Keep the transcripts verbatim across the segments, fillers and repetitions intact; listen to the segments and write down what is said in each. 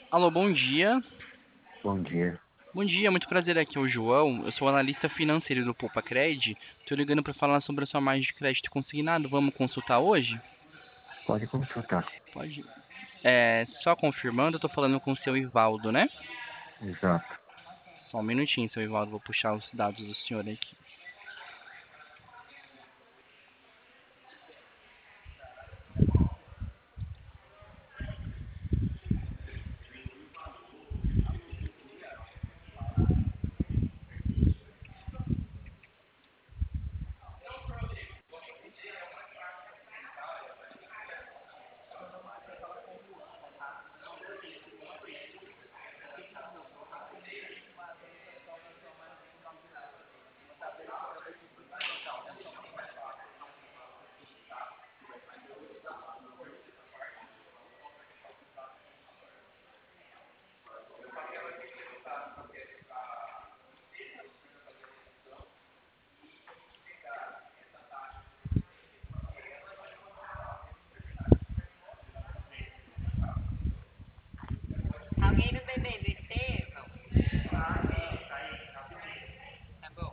Alô, bom dia. Bom dia. Bom dia, muito prazer. Aqui é o João. Eu sou analista financeiro do PoupaCred. Tô ligando para falar sobre a sua margem de crédito consignado. Vamos consultar hoje? Pode consultar. Pode. É, só confirmando, eu tô falando com o seu Ivaldo, né? Exato. Só um minutinho, seu Ivaldo, vou puxar os dados do senhor aqui. Alguém no bebê do Estevão? Tá bom.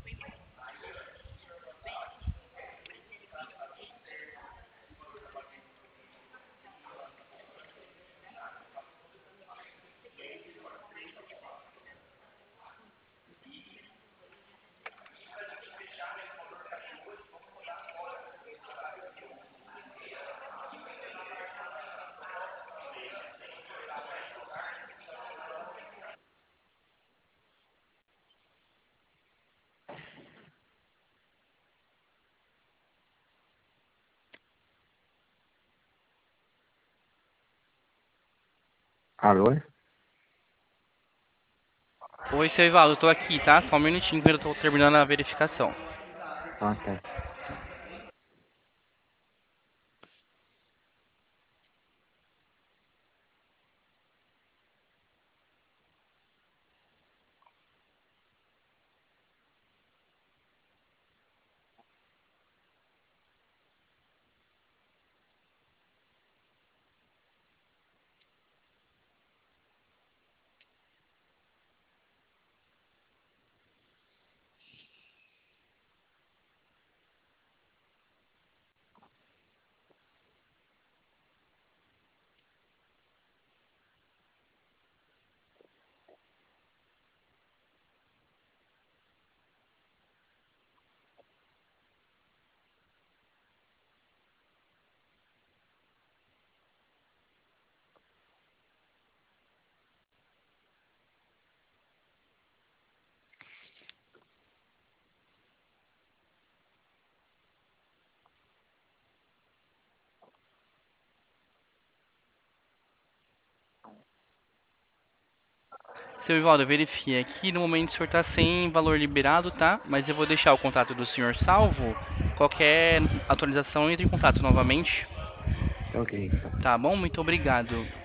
Alô? Oi, seu Ivaldo, eu tô aqui, tá? Só um minutinho que eu tô terminando a verificação. Ah, tá. Seu Ivaldo, eu verifiquei aqui. No momento o senhor tá sem valor liberado, tá? Mas eu vou deixar o contato do senhor salvo. Qualquer atualização, entre em contato novamente. Ok, então. Tá bom? Muito obrigado.